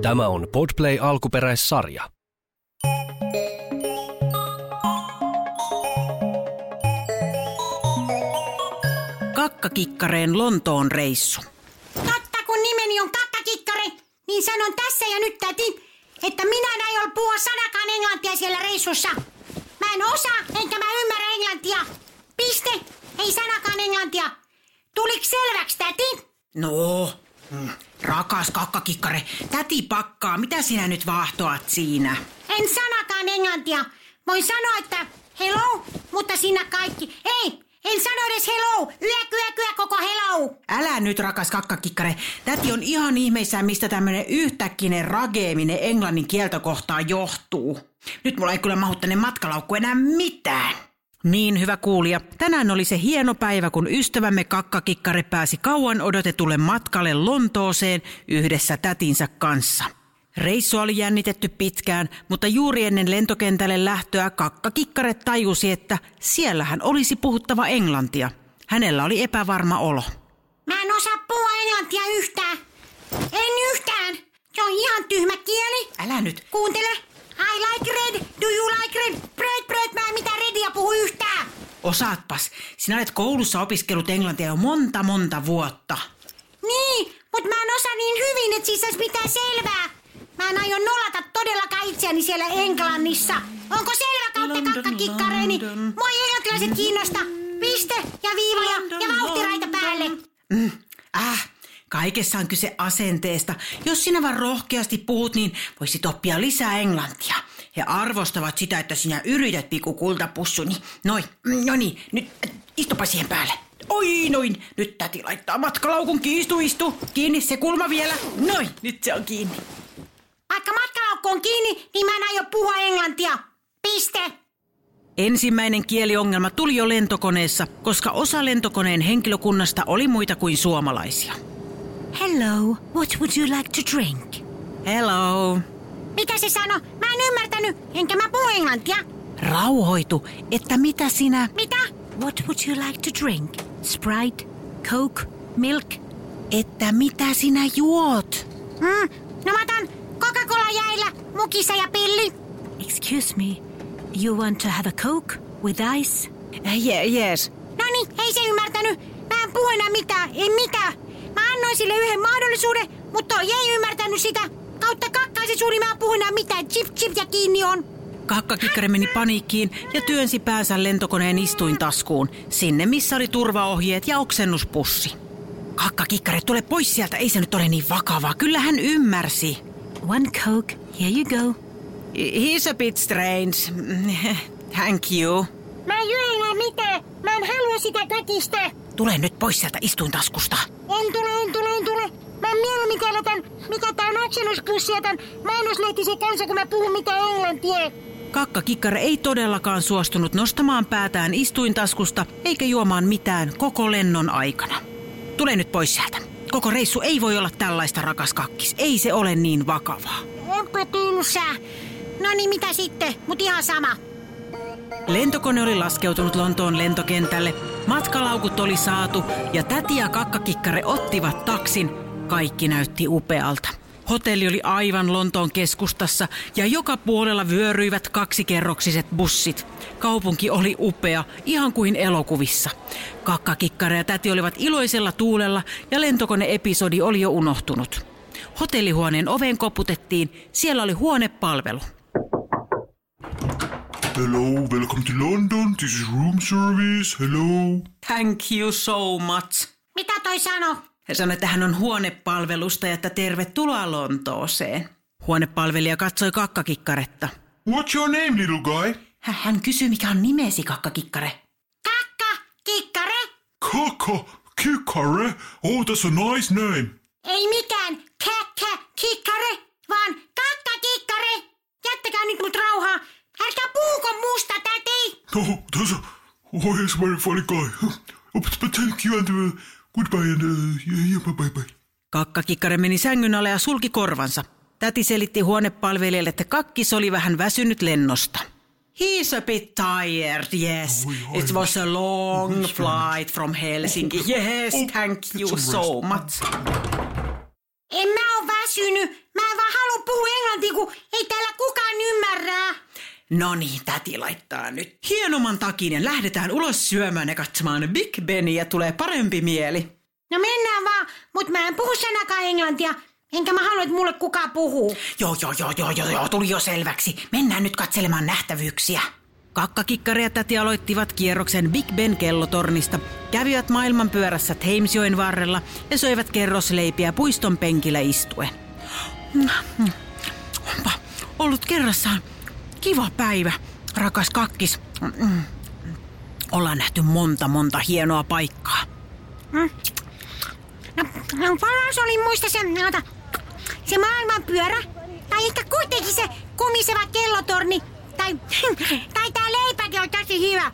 Tämä on Podplay alkuperäissarja. Kakkakikkareen Lontoon reissu. Totta, kun nimeni on Kakkakikkare, niin sanon tässä ja nyt täti, että minä en aio puhua sanakaan englantia siellä reissussa. Mä en osaa, enkä mä ymmärrä englantia. Piste, ei sanakaan englantia. Tuliko selväksi, täti? No, rakas Kakkakikkare, täti pakkaa. Mitä sinä nyt vaahtoat siinä? En sanakaan englantia. Voin sanoa, että hello, mutta sinä kaikki. Ei, en sano edes hello. Yö koko hello. Älä nyt, rakas Kakkakikkare. Täti on ihan ihmeissään, mistä tämmönen yhtäkkinen rageeminen englannin kieltokohtaa johtuu. Nyt mulla ei kyllä mahu tänne matkalaukku enää mitään. Niin, hyvä kuulija. Tänään oli se hieno päivä, kun ystävämme Kakkakikkare pääsi kauan odotetulle matkalle Lontooseen yhdessä tätinsä kanssa. Reissu oli jännitetty pitkään, mutta juuri ennen lentokentälle lähtöä Kakkakikkare tajusi, että siellähän olisi puhuttava englantia. Hänellä oli epävarma olo. Mä en osaa puhua englantia yhtään. En yhtään. Se on ihan tyhmä kieli. Älä nyt. Kuuntele. I like red. Do you like red? Bread. Mä en mitään redia puhu yhtään. Osaatpas. Sinä olet koulussa opiskellut englantia jo monta vuotta. Niin, mutta mä en osaa niin hyvin, että siis olisi mitään selvää. Mä en aio nolata todellakaan itseäni siellä Englannissa. Onko selvä kautta Kakkakikkareeni? Mua ei englantilaiset kiinnosta. Piste ja viiva ja vauhtiraita päälle. Kaikessa on kyse asenteesta. Jos sinä vaan rohkeasti puhut, niin voisit oppia lisää englantia. He arvostavat sitä, että sinä yrität, pikku kultapussuni. No niin, nyt istupa siihen päälle. Oi, noin. Nyt täti laittaa matkalaukun istu. Kiinni se kulma vielä. Noin, nyt se on kiinni. Vaikka matkalaukku on kiinni, niin mä en aio puhua englantia. Piste. Ensimmäinen kieliongelma tuli jo lentokoneessa, koska osa lentokoneen henkilökunnasta oli muita kuin suomalaisia. Hello, what would you like to drink? Hello. Mitä se sano? Mä en ymmärtänyt, enkä mä puhu englantia. Rauhoitu, että mitä sinä... Mitä? What would you like to drink? Sprite, Coke, milk? Että mitä sinä juot? No mä otan Coca-Cola jäillä, mukissa ja pilli. Excuse me, you want to have a Coke with ice? Yes. Noniin, ei se ymmärtänyt. Mä en puhu enää mitään, en mitään. Mä annoin sille yhden mahdollisuuden, mutta toi ei ymmärtänyt sitä. Kautta kakkaisi suuri, mä en puhu enää mitään. Chip ja kiinni on. Kakkakikkare meni paniikkiin ja työnsi päänsä lentokoneen istuintaskuun. Sinne, missä oli turvaohjeet ja oksennuspussi. Kakkakikkare, tule pois sieltä, ei se nyt ole niin vakavaa. Kyllä hän ymmärsi. One Coke, here you go. He's a bit strange. Thank you. Mä en juo enää mitään. Mä en halua sitä kätistä. Tule nyt pois sieltä istuintaskusta. En tule. Mä mieluummin käytän, mikä tää on oksennuspussi ja tän mainoslehtisen kanssa, kun mä puhun mitään englantia. Kakkakikkare ei todellakaan suostunut nostamaan päätään istuintaskusta eikä juomaan mitään koko lennon aikana. Tule nyt pois sieltä. Koko reissu ei voi olla tällaista, rakas kakkis. Ei se ole niin vakavaa. Onpa tylsää. No niin, mitä sitten? Mut ihan sama. Lentokone oli laskeutunut Lontoon lentokentälle, matkalaukut oli saatu ja täti ja Kakkakikkare ottivat taksin. Kaikki näytti upealta. Hotelli oli aivan Lontoon keskustassa ja joka puolella vyöryivät kaksikerroksiset bussit. Kaupunki oli upea, ihan kuin elokuvissa. Kakkakikkare ja täti olivat iloisella tuulella ja lentokoneepisodi oli jo unohtunut. Hotellihuoneen oveen koputettiin, siellä oli huonepalvelu. Hello, welcome to London. This is room service. Hello. Thank you so much. Mitä toi sano? Hän sanoi, että hän on huonepalvelusta ja että tervetuloa Lontooseen. Huonepalvelija katsoi Kakkakikkaretta. What's your name, little guy? Hän kysyi, mikä on nimesi, Kakkakikkare. Kakkakikkare? Kakkakikkare? Oh, that's a nice name. Ei mikään Kakkakikkare, vaan Kakkakikkare. Jättäkää nyt mut rauhaa. Älkää puhuko musta, täti. Oh, that's he's a very funny guy. But thank you and goodbye and bye. Kakkakikkare meni sängyn alle ja sulki korvansa. Täti selitti huonepalvelijalle, että kakkis oli vähän väsynyt lennosta. He's a bit tired, yes. It was a long flight from Helsinki. Yes, thank you so much. En mä oo väsynyt. Mä en vaan halua No niin, täti laittaa nyt hienomman takin ja lähdetään ulos syömään ja katsomaan Big Benia, tulee parempi mieli. No mennään vaan, mutta mä en puhu sanakaan englantia. Enkä mä halua, että mulle kukaan puhuu. Joo, tuli jo selväksi. Mennään nyt katselemaan nähtävyyksiä. Kakkakikkari ja täti aloittivat kierroksen Big Ben kellotornista, kävivät maailmanpyörässä Thamesjoen varrella ja söivät kerrosleipiä puiston penkillä istuen. Onpa ollut kerrassaan kiva päivä, rakas kakkis. Ollaan nähty monta hienoa paikkaa. No paras oli muista se maailmanpyörä, tai ehkä kuitenkin se kumiseva kellotorni, tai tää leipäkin on tosi hyvä.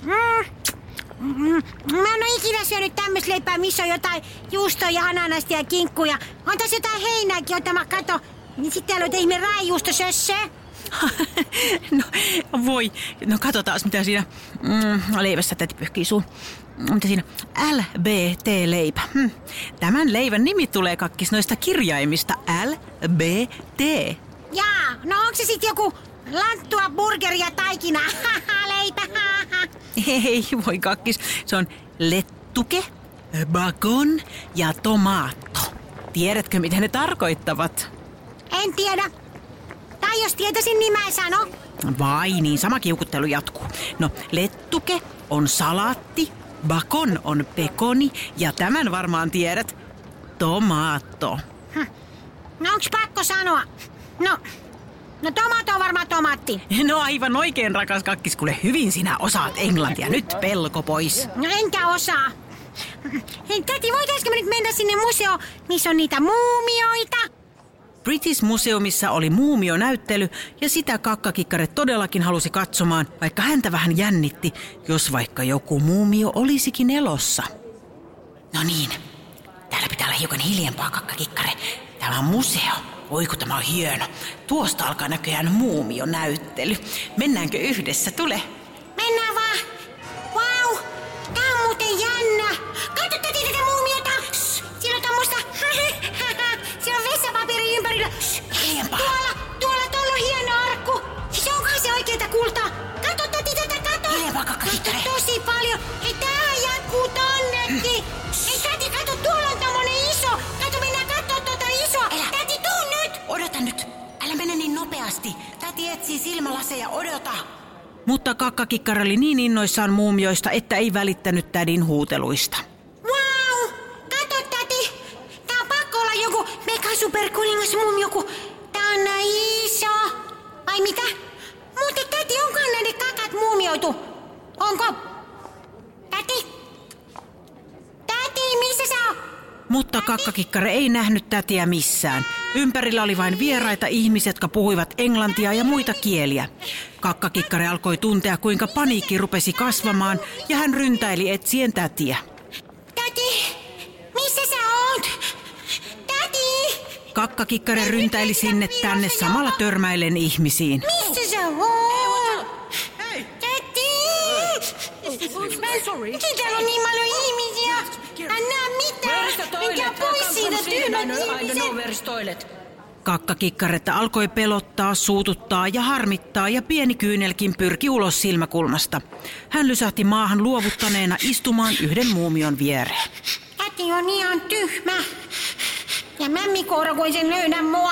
Mä en oo ikinä syönyt tämmöistä leipää, missä on jotain juustoa ja ananasta ja kinkkuja. On tässä jotain heinääkin, jota mä kato. Niin sitten täällä on ihme raijuustosössöä. No katsotaan mitä siinä leivässä täti pyyhkii suun. Mitä siinä? LBT-leipä. Tämän leivän nimi tulee kakkis noista kirjaimista LBT. Jaa, no onko se sitten joku lanttua, burgeria, taikina, leipä? Ei voi kakkis, se on lettuke, bacon ja tomaatto. Tiedätkö mitä ne tarkoittavat? En tiedä. Tai jos tietäisin, niin mä en sano. Vai niin, sama kiukuttelu jatkuu. No, lettuke on salaatti, bacon on pekoni ja tämän varmaan tiedät, tomaatto. No onks pakko sanoa? No tomaatto on varmaan tomaatti. No aivan oikein, rakas kakkis, kuule hyvin sinä osaat englantia. Nyt pelko pois. No enkä osaa. Hei täti, voitaisko me nyt mennä sinne museoon, missä on niitä muumioita? British Museumissa oli muumionäyttely ja sitä kakkakikkare todellakin halusi katsomaan, vaikka häntä vähän jännitti, jos vaikka joku muumio olisikin elossa. No niin, täällä pitää olla hiukan hiljempaa kakkakikkare. Tämä on museo. Oi kun tämä on hieno. Tuosta alkaa näköjään muumionäyttely. Mennäänkö yhdessä? Tule. Mennään vaan. Vau, tää on muuten jännä. Katso täti tätä muumiota. Siinä on tommoista. Siinä on vessapaperia ympärillä. Tuolla on hieno arkku. Siis onkohan se oikeeta kultaa? Katso täti tätä, katso. Hiljempaa kakkakikkare. Tosi paljon. Hei tämähän jatkuu tonnekin. Hei täti, katso tuolla on tommonen iso. Katso mennään kattoo tuota isoa. Täti tuu nyt. Odota nyt. Älä mene niin nopeasti. Täti etsii silmälaseja. Odota. Mutta kakkakikkari oli niin innoissaan muumioista, että ei välittänyt tädin huuteluista. Vau! Kato täti. Tää on pakko olla joku megasuperkuningas muumio, kun tää on näin iso. Vai mitä? Mutta täti, onkohan näiden kakat muumioitu? Onko? Täti? Täti, missä sä oot? Mutta kakkakikkare ei nähnyt tätiä missään. Ympärillä oli vain vieraita ihmisiä, jotka puhuivat englantia ja muita kieliä. Kakkakikkare alkoi tuntea, kuinka paniikki rupesi kasvamaan ja hän ryntäili etsien tätiä. Täti, missä sä oot? Täti! Kakkakikkare ryntäili sinne tänne samalla törmäillen ihmisiin. Missä sä oot? Täti! Miksi täällä on niin paljon ihmisiä? Mä en näe mitään. Mikä pois siitä tyhmät ihmiset? Kakkakikkaretta alkoi pelottaa, suututtaa ja harmittaa ja pieni kyynelkin pyrki ulos silmäkulmasta. Hän lysähti maahan luovuttaneena istumaan yhden muumion viereen. Täti on ihan tyhmä. Ja mämmikoura, kun sen löydä mua.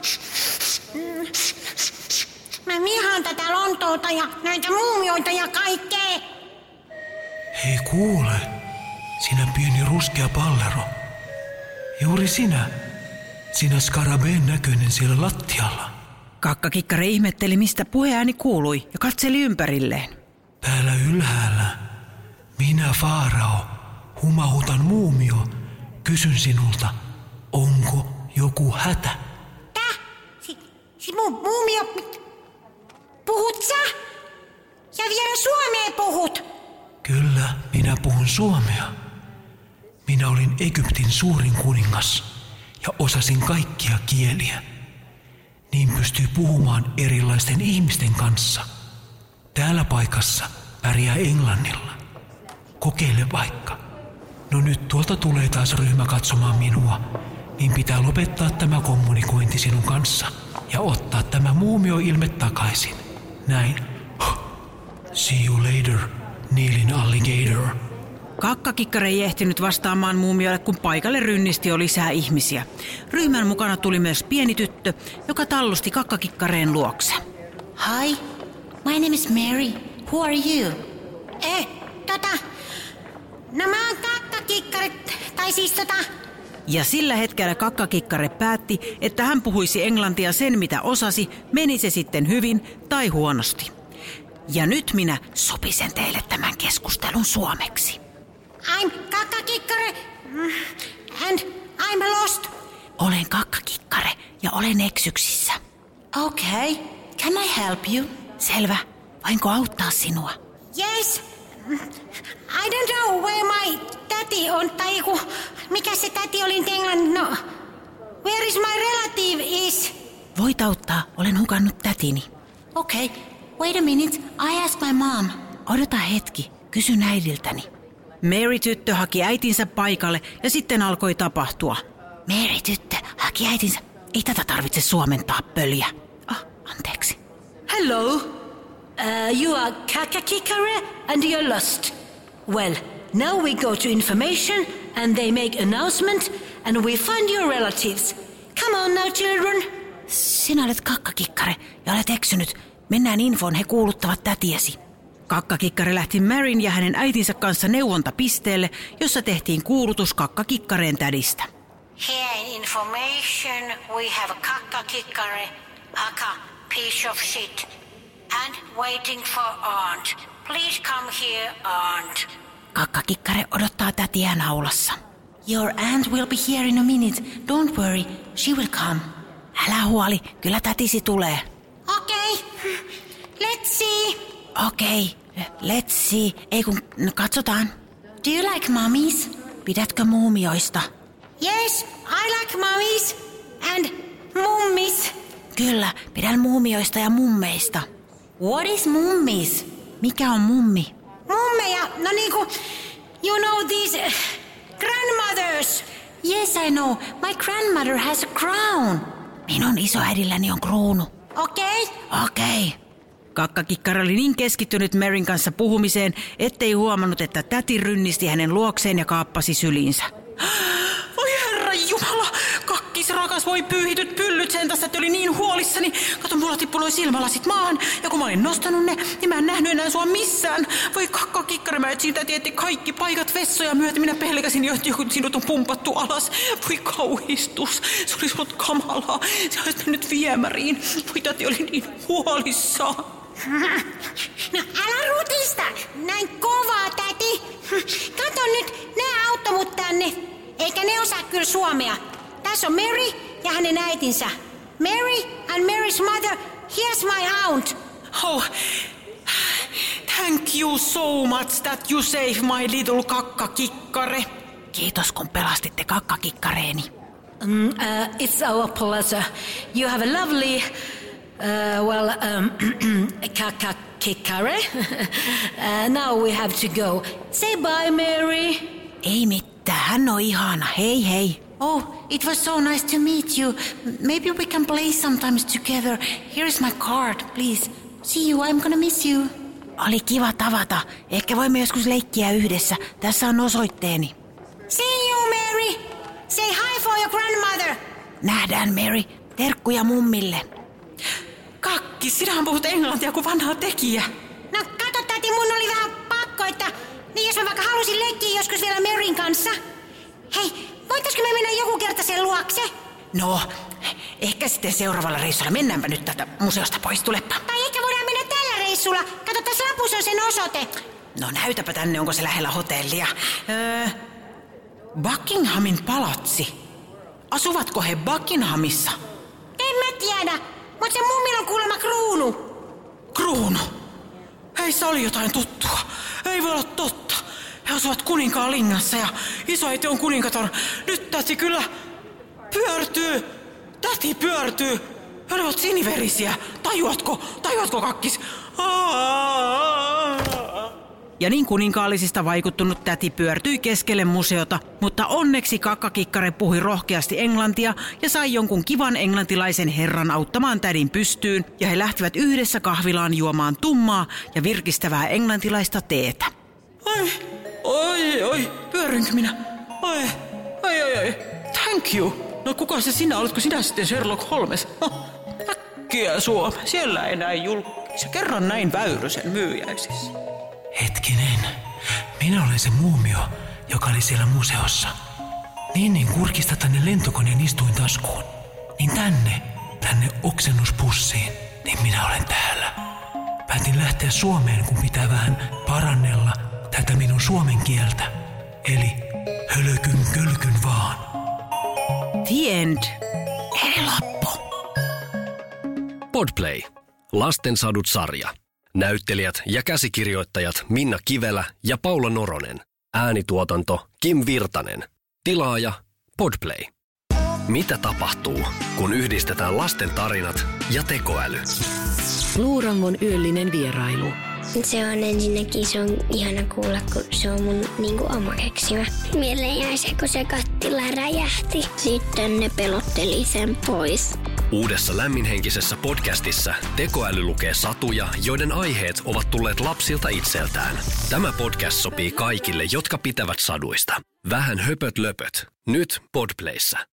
Mä vihaan tätä Lontoota ja näitä muumioita ja kaikkea. Hei kuule, sinä pieni ruskea pallero. Juuri sinä skarabeen näköinen siellä lattialla. Kakkakikkare ihmetteli, mistä puheääni kuului ja katseli ympärilleen. Täällä ylhäällä, minä Faarao, humahutan muumio, kysyn sinulta, onko joku hätä? Tää? Muumio? Puhut sä? Ja vielä suomea puhut? Kyllä, minä puhun suomea. Minä olin Egyptin suurin kuningas ja osasin kaikkia kieliä. Niin pystyy puhumaan erilaisten ihmisten kanssa. Täällä paikassa pärjää englannilla. Kokeile vaikka. No nyt tuolta tulee taas ryhmä katsomaan minua, niin pitää lopettaa tämä kommunikointi sinun kanssa ja ottaa tämä muumioilme takaisin. näin. See you later, Neilin alligator. Kakkakikkare ei ehtinyt vastaamaan muumiolle, kun paikalle rynnisti jo lisää ihmisiä. Ryhmän mukana tuli myös pieni tyttö, joka tallusti Kakkakikkareen luokse. Hi, my name is Mary. Who are you? No mä oon Kakkakikkare, tai siis Ja sillä hetkellä Kakkakikkare päätti, että hän puhuisi englantia sen mitä osasi, meni se sitten hyvin tai huonosti. Ja nyt minä sopisen teille tämän keskustelun suomeksi. I'm Kakkakikkare and I'm lost. Olen Kakkakikkare ja olen eksyksissä. Okay, can I help you? Selvä. Voinko auttaa sinua? Yes. I don't know where my daddy on, tai mikä se täti oli in England, no. Where is my relative is? Voit auttaa, olen hukannut tätini. Okay, wait a minute, I ask my mom. Odota hetki, kysyn äidiltäni. Mary-tyttö haki äitinsä paikalle ja sitten alkoi tapahtua. Mary-tyttö haki äitinsä. Ei tätä tarvitse suomentaa, pöljä. Anteeksi. Hello. You are Kakkakikkare and you're lost. Well, now we go to information and they make announcement and we find your relatives. Come on now, children. Sinä olet Kakkakikkare ja olet eksynyt. Mennään infoon, he kuuluttavat tätiesi. Kakkakikkare lähti Maryn ja hänen äitinsä kanssa neuvontapisteelle, jossa tehtiin kuulutus Kakkakikkareen tädistä. Here in information we have Kakkakikkare, aka piece of shit, and waiting for aunt. Please come here, aunt. Kakkakikkare odottaa tätiään aulassa. Your aunt will be here in a minute. Don't worry, she will come. Älä huoli, kyllä tätisi tulee. Okay, let's see. Okei, let's see. Ei kun, katsotaan. Do you like mummies? Pidätkö muumioista? Yes, I like mummies and mummies. Kyllä, pidän muumioista ja mummeista. What is mummies? Mikä on mummi? Mummeja, no niinku, you know these grandmothers. Yes, I know. My grandmother has a crown. Minun isoäidilläni on kruunu. Okei. Kakkakikkare oli niin keskittynyt Maryn kanssa puhumiseen, ettei huomannut, että täti rynnisti hänen luokseen ja kaappasi syliinsä. Voi herra jumala, kakkis rakas, voi pyyhityt pyllyt sen tästä, että oli niin huolissani. Kato, mulla tippui noi silmälasit maahan, ja kun mä olin nostanut ne, niin mä en nähnyt enää sua missään. Voi Kakkakikkare, mä etsin täti kaikki paikat vessoja myöten. Minä pelkäsin jo, että joku sinut on pumpattu alas. Voi kauhistus, se olisi ollut kamalaa. Se olisi mennyt viemäriin. Voi täti oli niin huolissaan. No älä rutista, näin kovaa täti. Kato nyt, nää auttoi mut tänne. Eikä ne osaa kyllä suomea. Tässä on Mary ja hänen äitinsä. Mary and Mary's mother, here's my aunt. Oh, thank you so much that you saved my little Kakkakikkare. Kiitos kun pelastitte Kakkakikkareeni. It's our pleasure. You have a lovely... Kakkakikkare. Now we have to go. Say bye, Mary. Ei mitään, hän on ihana. Hei hei. Oh, it was so nice to meet you. Maybe we can play sometimes together. Here is my card, please. See you, I'm gonna miss you. Oli kiva tavata. Ehkä voimme joskus leikkiä yhdessä. Tässä on osoitteeni. See you, Mary. Say hi for your grandmother. Nähdään, Mary. Terkkuja mummille. Kakki, sinähän puhut englantia kuin vanha tekijä. No kato täti, mun oli vähän pakko, että niin jos mä vaikka halusin leikkiä joskus vielä Maryn kanssa. Hei, voitaisko me mennä joku kerta sen luokse? No, ehkä sitten seuraavalla reissulla. Mennäänpä nyt täältä museosta pois, tulepa. Tai ehkä voidaan mennä tällä reissulla. Kato, tässä lapussa on sen osoite. No näytäpä tänne, onko se lähellä hotellia. Buckinghamin palatsi. Asuvatko he Buckinghamissa? En mä tiedä, mutta se mummilla on kuulemma kruunu. Kruunu? Heissä oli jotain tuttua. Ei voi olla totta. He asuvat kuninkaan linnassa ja isoäiti on kuningatar. Nyt täti kyllä pyörtyy. Täti pyörtyy. He olivat siniverisiä. Tajuatko kakkis? Ja niin kuninkaallisista vaikuttunut täti pyörtyi keskelle museota, mutta onneksi Kakkakikkare puhui rohkeasti englantia ja sai jonkun kivan englantilaisen herran auttamaan tädin pystyyn, ja he lähtivät yhdessä kahvilaan juomaan tummaa ja virkistävää englantilaista teetä. Oi, pyörinkö minä? Ai, thank you. No kuka se sinä, oletko sinä sitten Sherlock Holmes? Äkkiä Suomi, siellä ei näin julkisia. Kerran näin Väyrysen myyjäisissä. Hetkinen, minä olen se muumio, joka oli siellä museossa. Niin kurkista tänne lentokoneen istuintaskuun. Niin tänne oksennuspussiin, niin minä olen täällä. Päätin lähteä Suomeen, kun pitää vähän parannella tätä minun suomen kieltä. Eli hölkyn kölkyn vaan. The end. Eli loppu. Podplay. Lastensadut-sarja. Näyttelijät ja käsikirjoittajat Minna Kivelä ja Paula Noronen. Äänituotanto Kim Virtanen. Tilaaja Podplay. Mitä tapahtuu, kun yhdistetään lasten tarinat ja tekoäly? Luurangon yöllinen vierailu. Se on ensinnäkin, se on ihana kuulla, kun se on mun oma keksimä. Mieleen jäi se, kun se kattila räjähti. Sitten ne pelotteli sen pois. Uudessa lämminhenkisessä podcastissa tekoäly lukee satuja, joiden aiheet ovat tulleet lapsilta itseltään. Tämä podcast sopii kaikille, jotka pitävät saduista. Vähän höpöt löpöt. Nyt Podplayssä.